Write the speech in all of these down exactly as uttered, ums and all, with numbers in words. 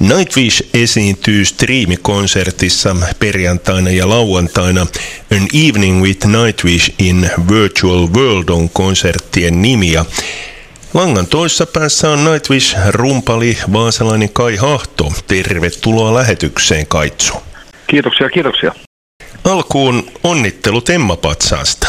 Nightwish esiintyy striimikonsertissa perjantaina ja lauantaina. An Evening with Nightwish in Virtual World on konserttien nimi. Langan toisessa päässä on Nightwish-rumpali vaasalainen Kai Hahto. Tervetuloa lähetykseen, Kaitsu. Kiitoksia, kiitoksia. Alkuun onnittelut Emma-patsaasta.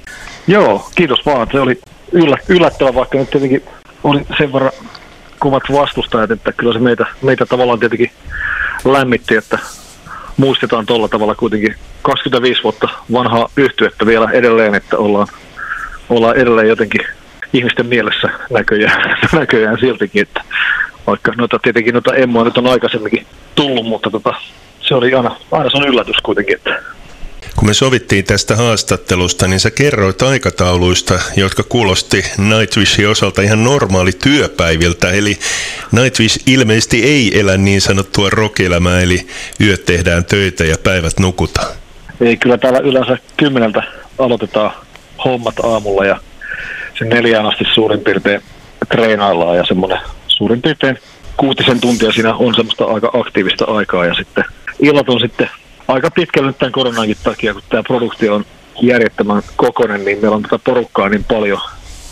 Joo, kiitos vaan. Se oli yllättävä, vaikka nyt tietenkin oli sen verran kovat vastustajat, että kyllä se meitä, meitä tavallaan tietenkin lämmitti, että muistetaan tuolla tavalla kuitenkin kaksikymmentäviisi vuotta vanhaa yhtyettä vielä edelleen, että ollaan, ollaan edelleen jotenkin ihmisten mielessä näköjään, näköjään siltikin, että vaikka noita, tietenkin noita Emmoa nyt on aikaisemminkin tullut, mutta tota, se oli aina, aina se on yllätys kuitenkin, että kun me sovittiin tästä haastattelusta, niin sä kerroit aikatauluista, jotka kuulosti Nightwishin osalta ihan normaali työpäiviltä. Eli Nightwish ilmeisesti ei elä niin sanottua rock-elämää, eli yöt tehdään töitä ja päivät nukutaan. Ei, kyllä täällä yleensä kymmeneltä aloitetaan hommat aamulla ja sen neljään asti suurin piirtein treenaillaan ja semmoinen suurin piirtein kuutisen tuntia siinä on semmoista aika aktiivista aikaa ja sitten illat on sitten aika pitkälle nyt tämän koronankin takia, kun tämä produktio on järjettömän kokoinen, niin meillä on tätä porukkaa niin paljon,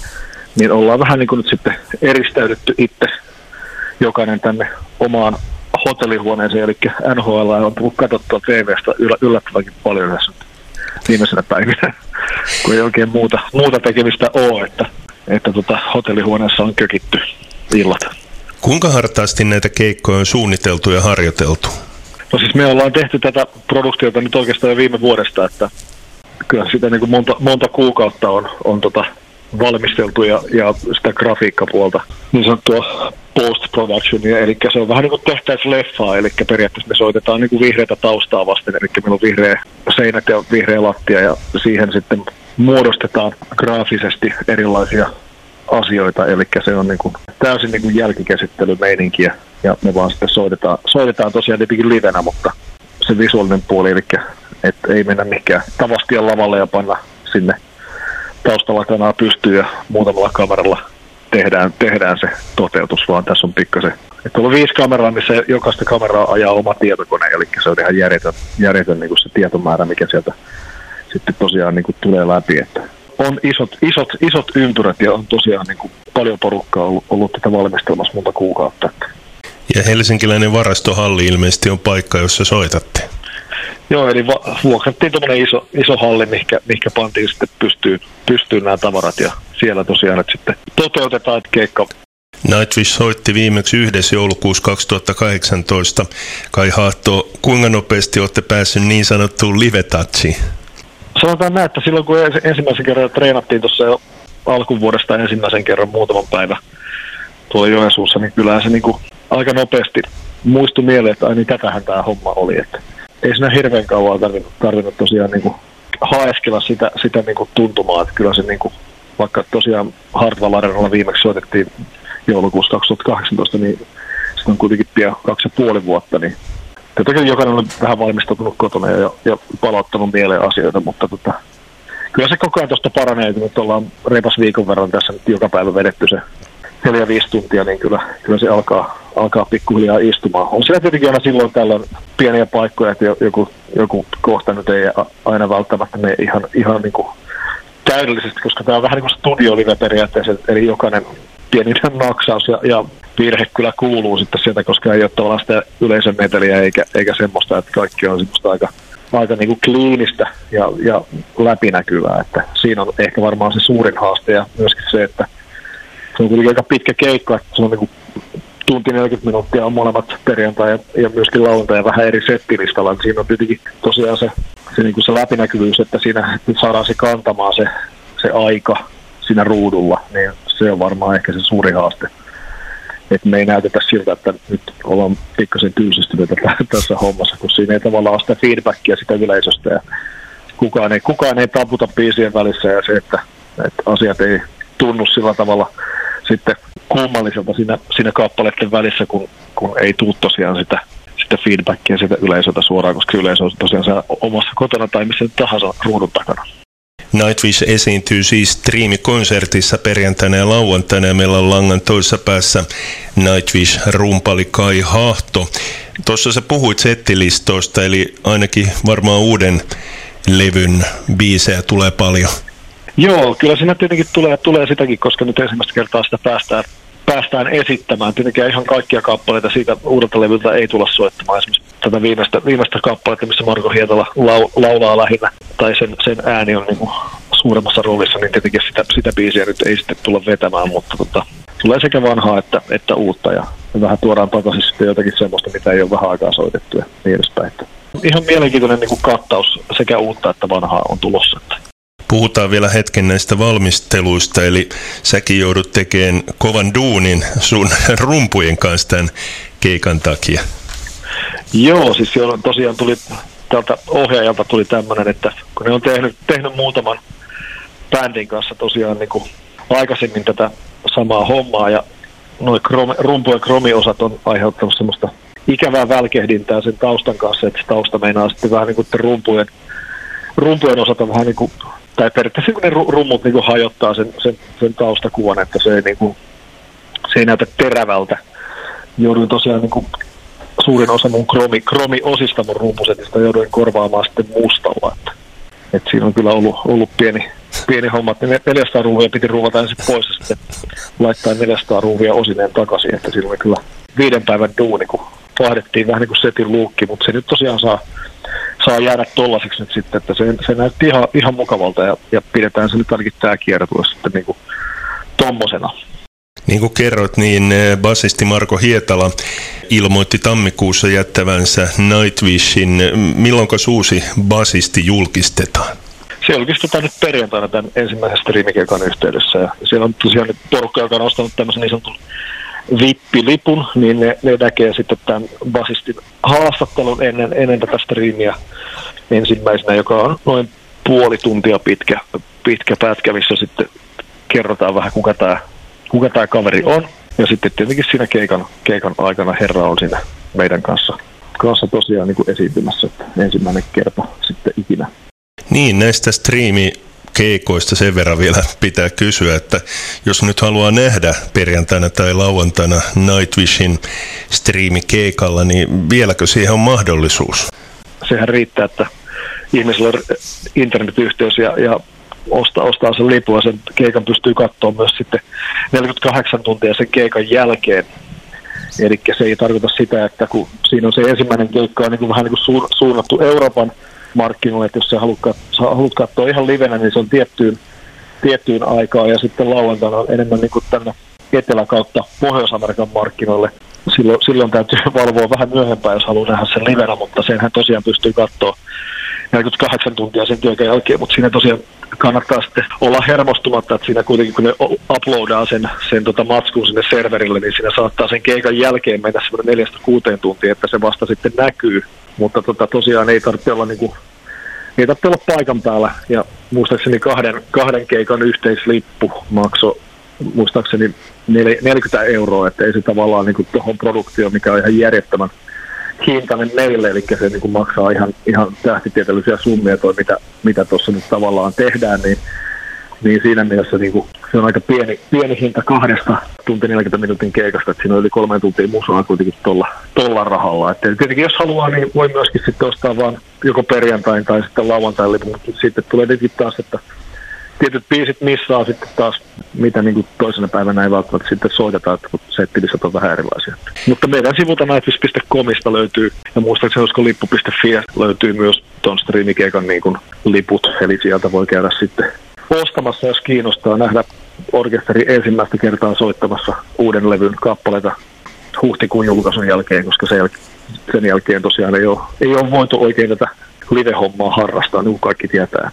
niin ollaan vähän niin kuin nyt sitten eristäydytty itse jokainen tänne omaan hotellihuoneeseen, eli N H L on tullut katsottua T V:stä yllättävänkin paljon tässä viimeisenä päivinä, kun ei oikein muuta, muuta tekemistä ole, että, että tota, hotellihuoneessa on kökitty illat. Kuinka hartaasti näitä keikkoja on suunniteltu ja harjoiteltu? No siis me ollaan tehty tätä produktiota nyt oikeastaan jo viime vuodesta, että kyllä sitä niin kuin monta, monta kuukautta on, on tota valmisteltu ja, ja sitä grafiikkapuolta, niin sanottua post-productionia, eli se on vähän niin kuin tehtäisiin leffaa, eli periaatteessa me soitetaan niin kuin vihreätä taustaa vasten, eli meillä on vihreä seinät ja vihreä lattia ja siihen sitten muodostetaan graafisesti erilaisia asioita, eli se on niin kuin täysin niin kuin jälkikäsittelymeininkiä ja me vaan sitten soitetaan, soitetaan tosiaan tietenkin livenä, mutta se visuaalinen puoli, eli että ei mennä mikään tavastia lavalle ja panna sinne taustalla kanaa pystyyn ja muutamalla kameralla tehdään, tehdään se toteutus, vaan tässä on pikkasen. Että on viisi kameraa, missä jokaista kameraa ajaa oma tietokone, eli se on ihan järjetön, järjetön niin kuin se tietomäärä, mikä sieltä sitten tosiaan niin kuin tulee läpi, että on isot, isot, isot ympyrät ja on tosiaan niin kuin paljon porukkaa ollut, ollut tätä valmistelmassa monta kuukautta. Ja helsinkiläinen varastohalli ilmeisesti on paikka, jossa soitatte. Joo, eli va- vuokrattiin tuommoinen iso, iso halli, mihinkä, mihinkä pantiin sitten pystyyn, pystyyn nämä tavarat ja siellä tosiaan että sitten toteutetaan keikka. Nightwish soitti viimeksi yhdessä joulukuussa kaksituhattakahdeksantoista. Kai Hahto, kuinka nopeasti olette päässyt niin sanottuun live-touchiin? Sanotaan näin, että silloin kun ensimmäisen kerran treenattiin tuossa jo alkuvuodesta ensimmäisen kerran muutaman päivän tuolla Joensuussa, niin kyllähän se niinku aika nopeasti muistui mieleen, että ai niin tätähän tämä homma oli. Että ei siinä hirveän kauan tarvinnut, tarvinnut tosiaan niinku haeskella sitä, sitä niinku tuntumaa, että kyllä se niinku, vaikka tosiaan Hartwall Arenalla viimeksi soitettiin joulukuussa kaksituhattakahdeksantoista, niin sitä on kuitenkin pian kaksi ja puoli vuotta, niin tietenkin jokainen on vähän valmistautunut kotona ja, ja palauttanut mieleen asioita, mutta tota, kyllä se koko ajan tuosta paranee, kun nyt ollaan reipas viikon verran tässä nyt joka päivä vedetty se neljä viisi tuntia, niin kyllä, kyllä se alkaa, alkaa pikkuhiljaa istumaan. On siellä tietenkin aina silloin tällöin pieniä paikkoja, että joku, joku kohta nyt ei aina välttämättä mene ihan, ihan niin kuin täydellisesti, koska tämä on vähän niin kuin studiolive periaatteessa, eli jokainen pieni naksaus ja, ja virhe kyllä kuuluu sitten sieltä, koska ei ole tavallaan sitä yleisön meteliä eikä, eikä semmoista, että kaikki on semmoista aika, aika niin kuin kliinistä ja, ja läpinäkyvää, että siinä on ehkä varmaan se suurin haaste ja myöskin se, että se on kuitenkin aika pitkä keikka, että se on niin kuin tunti neljäkymmentä minuuttia on molemmat perjantai ja, ja myöskin lauantai ja vähän eri settilistalla, niin siinä on tietenkin tosiaan se, se, niin kuin se läpinäkyvyys, että siinä saadaan se kantamaan se, se aika siinä ruudulla, niin se on varmaan ehkä se suuri haaste. Että me ei näytetä siltä, että nyt ollaan pikkasen tyysistyneitä tässä hommassa, kun siinä ei tavallaan ole sitä feedbackia sitä yleisöstä ja kukaan ei, kukaan ei taputa biisien välissä ja se, että, että asiat ei tunnu sillä tavalla sitten kummalliselta siinä, siinä kappaleiden välissä, kun, kun ei tule tosiaan sitä, sitä feedbackia sitä yleisöltä suoraan, koska yleisö on tosiaan omassa kotona tai missä tahansa ruudun takana. Nightwish esiintyy siis striimikonsertissa perjantaina ja lauantaina ja meillä on langan toisessa päässä Nightwish-rumpali Kai Hahto. Tuossa sä puhuit settilistoista, eli ainakin varmaan uuden levyn biisejä tulee paljon. Joo, kyllä siinä tietenkin tulee, tulee sitäkin, koska nyt ensimmäistä kertaa sitä päästään, päästään esittämään. Tietenkin ihan kaikkia kappaleita siitä uudelta levyltä ei tulla soittamaan. Esimerkiksi tätä viimeistä, viimeistä kappaletta, missä Marko Hietala lau, laulaa lähinnä, tai sen, sen ääni on niin kuin suuremmassa roolissa, niin tietenkin sitä, sitä biisiä nyt ei sitten tulla vetämään, mutta tota, tulee sekä vanhaa että, että uutta, ja vähän tuodaan takaisin sitten jotakin semmoista, mitä ei ole vähän aikaa soitettu ja niin edespäin. Ihan mielenkiintoinen niin kuin kattaus sekä uutta että vanhaa on tulossa. Puhutaan vielä hetken näistä valmisteluista, eli säkin joudut tekemään kovan duunin sun rumpujen kanssa tämän keikan takia. Joo, siis tosiaan tuli tältä ohjaajalta tuli tämmöinen, että kun ne on tehnyt, tehnyt muutaman bändin kanssa tosiaan niin kuin aikaisemmin tätä samaa hommaa, ja nuo rumpu- ja kromiosat on aiheuttanut semmoista ikävää välkehdintää sen taustan kanssa, että se tausta meinaa sitten vähän niin kuin rumpujen, rumpujen osat on vähän niin kuin, tai periaatteessa kun ne rummut niin kuin hajottaa sen, sen, sen taustakuvan, että se ei, niin kuin, se ei näytä terävältä. Jouduin tosiaan niin kuin suurin osa mun kromi, kromi-osista mun rumpusetista jouduin korvaamaan sitten mustalla. Että, että siinä on kyllä ollut, ollut pieni, pieni homma, että neljäsataa ruuvia piti ruuvata ensin pois ja sitten laittaa neljäsataa ruuvia osineen takaisin. Että siinä oli kyllä viiden päivän duuni, kun vaihdettiin vähän niin kuin setin luukki, mutta se nyt tosiaan saa, saa jäädä tollaiseksi nyt sitten, että se, se näytti ihan, ihan mukavalta ja, ja pidetään se nyt ainakin tämä kiertue sitten niin kuin tommosena. Niin kuin kerrot, niin basisti Marko Hietala ilmoitti tammikuussa jättävänsä Nightwishin. Milloinko uusi basisti julkistetaan? Se julkistetaan nyt perjantaina tämän ensimmäisen striimikeikan yhteydessä. Ja siellä on tosiaan nyt porukka, joka on ostanut tämmöisen niin sanotun vippilipun, niin ne, ne näkee sitten tämän basistin haastattelun ennen, ennen tätä striimiä ensimmäisenä, joka on noin puoli tuntia pitkä, pitkä pätkä, missä sitten kerrotaan vähän, kuka tämä kuka tämä kaveri on. Ja sitten tietenkin siinä keikan, keikan aikana herra on siinä meidän kanssa, kanssa tosiaan niin kuin esiintymässä, että ensimmäinen kerta sitten ikinä. Niin, näistä striimikeikoista sen verran vielä pitää kysyä, että jos nyt haluaa nähdä perjantaina tai lauantaina Nightwishin striimikeikalla, niin vieläkö siihen on mahdollisuus? Sehän riittää, että ihmisillä on internetyhteys ja, ja ostaa, ostaa sen lipun ja sen keikan pystyy katsoa myös sitten neljäkymmentäkahdeksan tuntia sen keikan jälkeen. Eli se ei tarkoita sitä, että kun siinä on se ensimmäinen keikka on niin kuin vähän niin kuin suunnattu Euroopan markkinoille, että jos sä haluat, katsoa, haluat katsoa ihan livenä, niin se on tiettyyn, tiettyyn aikaan ja sitten lauantaina on enemmän niin kuin tänne Etelä- kautta Pohjois-Amerikan markkinoille. Silloin, silloin täytyy valvoa vähän myöhempään, jos haluaa nähdä sen livenä, mutta senhän tosiaan pystyy katsoa neljäkymmentäkahdeksan tuntia sen työkän jälkeen, mutta siinä tosiaan kannattaa sitten olla hermostumatta, että siinä kuitenkin kun ne uploadaa sen, sen tota matskun sinne serverille, niin siinä saattaa sen keikan jälkeen mennä semmoinen neljästä kuuteen tuntia, että se vasta sitten näkyy, mutta tota, tosiaan ei tarvitse olla niinku, ei tarvitse olla paikan päällä, ja muistaakseni kahden, kahden keikan yhteislippu maksoi muistaakseni neljäkymmentä euroa, että ei se tavallaan niinku tuohon produktioon, mikä on ihan järjettömän hintainen meille, eli se niin kuin maksaa ihan, ihan tähtitieteellisiä summia toi, mitä, mitä tuossa nyt tavallaan tehdään, niin, niin siinä mielessä niin kuin, se on aika pieni, pieni hinta kahdesta tunti neljäkymmentä minuutin keikasta, että siinä on yli kolme tuntia musaa kuitenkin tuolla, tuolla rahalla. Että tietenkin jos haluaa, niin voi myöskin sitten ostaa vaan joko perjantain tai sitten lauantain lipun, mutta sitten tulee tietenkin taas, että tietyt biisit missaa sitten taas, mitä niin kuin toisena päivänä ei välttämättä sitten soitetaan, että settilistat on vähän erilaisia. Mutta meidän sivulta nightwish piste comista löytyy, ja muistaakseni olisiko lippu piste fi löytyy myös ton striimikeikan niin kuin liput, eli sieltä voi käydä sitten ostamassa, jos kiinnostaa nähdä orkesteri ensimmäistä kertaa soittamassa uuden levyn kappaleita huhtikuun julkaisun jälkeen, koska sen, jäl- sen jälkeen tosiaan ei ole, ei ole voitu oikein tätä live-hommaa harrastaa, niin kuin kaikki tietää.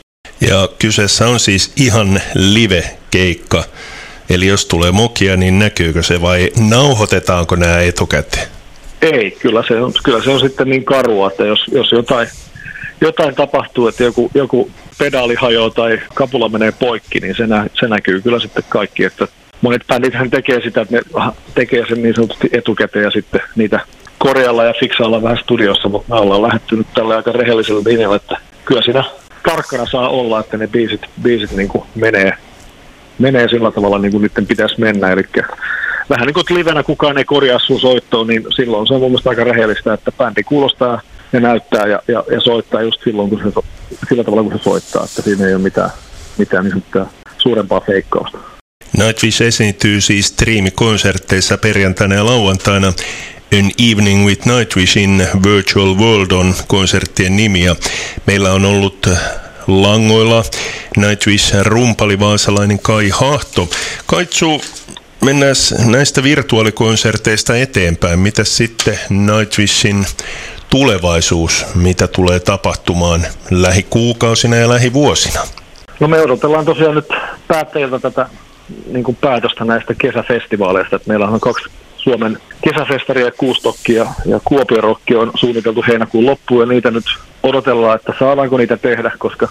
Ja kyseessä on siis ihan live-keikka. Eli jos tulee mokia, niin näkyykö se vai nauhoitetaanko nämä etukäteen? Ei, kyllä se on, kyllä se on sitten niin karua, että jos, jos jotain, jotain tapahtuu, että joku, joku pedaali hajoaa tai kapula menee poikki, niin se, nä, se näkyy kyllä sitten kaikki. Että monet bändithän tekee sitä, että ne tekee sen niin sanotusti etukäteen ja sitten niitä korjailla ja fiksailla vähän studiossa, mutta me ollaan lähdetty nyt tällä aika rehellisellä linjalla, että kyllä siinä tarkkana saa olla, että ne biisit, biisit niin kuin menee, menee sillä tavalla niin kuin niiden pitäisi mennä. Eli vähän niin kuin livenä kukaan ei korjaa sun soittoon, niin silloin se on mun mielestä aika rehellistä, että bändi kuulostaa ja näyttää ja, ja, ja soittaa just silloin, kun se, sillä tavalla, kun se soittaa. Että siinä ei ole mitään, mitään niin suurempaa feikkausta. Nightwish esiintyy siis striimikonsertteissa perjantaina ja lauantaina. An Evening with Nightwish in Virtual World on konserttien nimi. Ja meillä on ollut langoilla Nightwish-rumpali vaasalainen Kai Hahto. Kaitsu, mennään näistä virtuaalikonserteista eteenpäin. Mitäs sitten Nightwishin tulevaisuus, mitä tulee tapahtumaan lähikuukausina ja lähivuosina? No me odotellaan tosiaan nyt päättäjiltä tätä niin kuin päätöstä näistä kesäfestivaaleista. Että meillä on kaksi Suomen kesäfestaria ja Kuustokki ja, ja Kuopiorokki on suunniteltu heinäkuun loppuun ja niitä nyt odotellaan, että saadaanko niitä tehdä, koska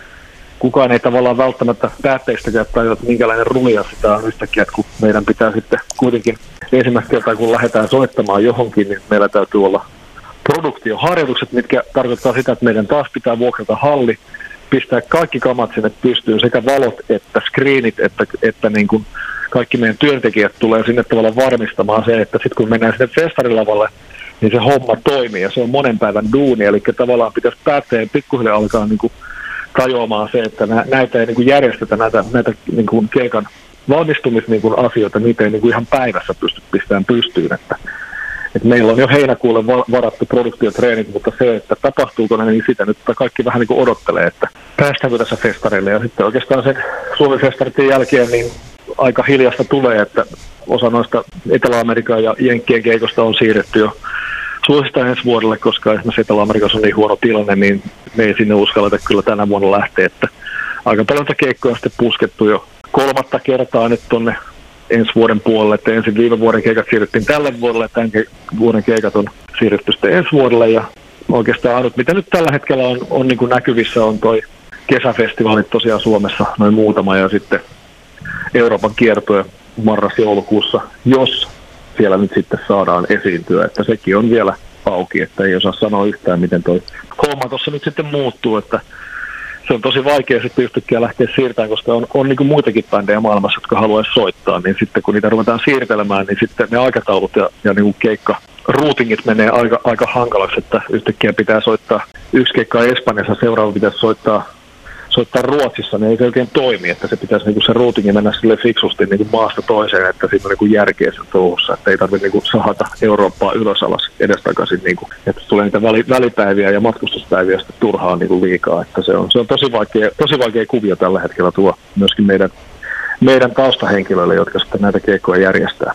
kukaan ei tavallaan välttämättä päättäjistäkään tajua, että minkälainen rulia sitä on yhtäkkiä, kun meidän pitää sitten kuitenkin ensimmäistä kertaa, kun lähdetään soittamaan johonkin, niin meillä täytyy olla produktioharjoitukset, mitkä tarkoittaa sitä, että meidän taas pitää vuokrata halli, pistää kaikki kamat sinne pystyyn, sekä valot että screenit, että, että niin kuin kaikki meidän työntekijät tulee sinne tavallaan varmistamaan se, että sitten kun mennään sinne festarilavalle, niin se homma toimii ja se on monen päivän duuni, eli tavallaan pitäisi päättäjien pikkuhiljaa alkaa niin kuin tajuamaan se, että näitä ei niin kuin järjestetä, näitä, näitä niin kuin keikan valmistumisasioita, niitä ei niin kuin ihan päivässä pysty pistämään pystyyn, että Et meillä on jo heinäkuulle varattu produktiotreenit, mutta se, että tapahtuuko ne, niin sitä nyt kaikki vähän niin kuin odottelee, että päästäänkö tässä festareille. Ja sitten oikeastaan sen Suomi-festarin jälkeen niin aika hiljasta tulee, että osa noista Etelä-Amerikan ja Jenkkien keikosta on siirretty jo suosista ensi vuodelle, koska esimerkiksi Etelä-Amerikassa on niin huono tilanne, niin me ei sinne uskalleta kyllä tänä vuonna lähteä. Että aika paljon keikkoja on sitten puskettu jo kolmatta kertaa nyt tuonne ensi vuoden puolelle, että ensin viime vuoden keikat siirryttiin tälle vuodelle, ja tämän vuoden keikat on siirretty sitten ensi vuodelle, ja oikeastaan ainut, mitä nyt tällä hetkellä on, on niin kuin näkyvissä, on toi kesäfestivaalit tosiaan Suomessa, noin muutama, ja sitten Euroopan kiertue marras-joulukuussa, jos siellä nyt sitten saadaan esiintyä, että sekin on vielä auki, että ei osaa sanoa yhtään, miten toi homma tuossa nyt sitten muuttuu, että se on tosi vaikea sitten yhtäkkiä lähteä siirtämään, koska on, on niin kuin muitakin bändejä maailmassa, jotka haluaisi soittaa, niin sitten kun niitä ruvetaan siirtelemään, niin sitten ne aikataulut ja, ja niin kuin keikka routingit menee aika, aika hankalaksi, että yhtäkkiä pitää soittaa yksi keikka Espanjassa, seuraava pitäisi soittaa, soittaa Ruotsissa, niin ei se oikein toimi, että se pitäisi niin kuin se routingi mennä sille fiksusti niin kuin maasta toiseen, että siinä on niin kuin järkeä sen touhussa, että ei tarvitse niin kuin sahata Eurooppaa ylös alas edestakaisin, niin kuin, että tulee niitä väli, välipäiviä ja matkustuspäiviä sitten turhaan niin kuin liikaa, että se on, se on tosi vaikea, tosi vaikea kuvio tällä hetkellä tuo myöskin meidän, meidän taustahenkilöille, jotka sitten näitä keikkoja järjestää.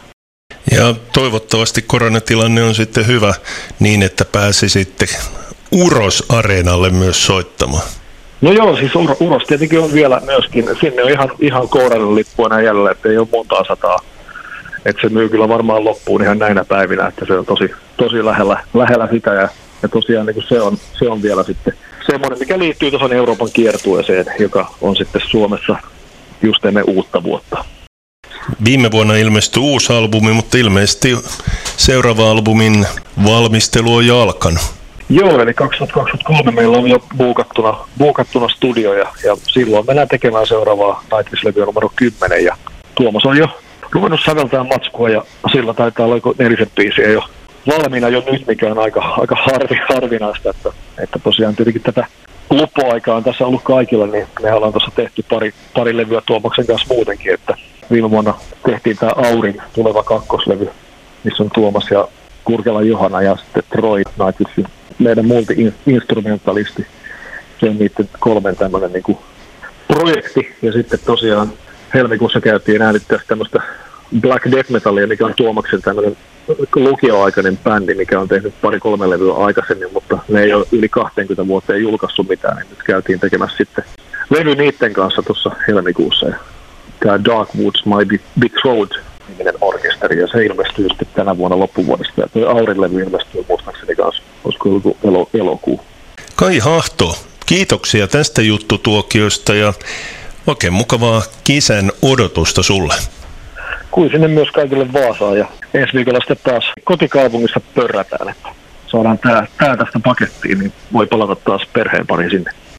Ja toivottavasti koronatilanne on sitten hyvä niin, että pääsi sitten Uros-areenalle myös soittamaan. No joo, siis Ur- Uros tietenkin on vielä myöskin, sinne on ihan, ihan kourallinen lippu enää jäljellä, että ei ole montaa sataa. Että se myy kyllä varmaan loppuun ihan näinä päivinä, että se on tosi, tosi lähellä, lähellä sitä. Ja, ja tosiaan niin se, on, se on vielä sitten semmoinen, mikä liittyy tuohon Euroopan kiertueeseen, joka on sitten Suomessa just ennen uutta vuotta. Viime vuonna ilmestyi uusi albumi, mutta ilmeisesti seuraava albumin valmistelu on jo alkanut. Joo, eli kaksituhattakaksikymmentäkolme meillä on jo buukattuna, buukattuna studio ja, ja silloin mennään tekemään seuraavaa Nightwish-levyä numero kymmenen ja Tuomas on jo ruvennut säveltämään matskua ja sillä taitaa olla nelisen biisiä jo valmiina jo nyt, mikä on aika, aika harvi, harvinaista, että, että tosiaan tietenkin tätä luppuaikaa on tässä ollut kaikilla, niin me ollaan tuossa tehty pari, pari levyä Tuomaksen kanssa muutenkin, että viime vuonna tehtiin tämä Aurin tuleva kakkoslevy, missä on Tuomas ja Kurkela Johanna ja sitten Troy Nightwishin meidän multi-instrumentalisti. Se on niiden kolmen tämmöinen niin kuin projekti. Ja sitten tosiaan helmikuussa käytiin äänittää tämmöistä Black Death Metalia, mikä on Tuomaksen tämmöinen lukioaikainen bändi, mikä on tehnyt pari-kolme levyä aikaisemmin, mutta ne ei ole yli kaksikymmentä vuotta ei julkaissut mitään. Niin nyt käytiin tekemässä sitten levy niiden kanssa tuossa helmikuussa. Ja tämä Dark Woods My Betrothed niminen orkesteri, ja se ilmestyy sitten tänä vuonna loppuvuodesta. Ja tuo Aurin-levy ilmestyy muistaakseni kanssa, olisiko joku elo, elokuu. Kai Hahto, kiitoksia tästä juttutuokiosta ja oikein mukavaa kesän odotusta sulle. Kuin sinne myös kaikille Vaasaan ja ensi viikolla sitten taas kotikaupungissa pörrätään, että saadaan tää, tää tästä pakettiin, niin voi palata taas perheen pari sinne.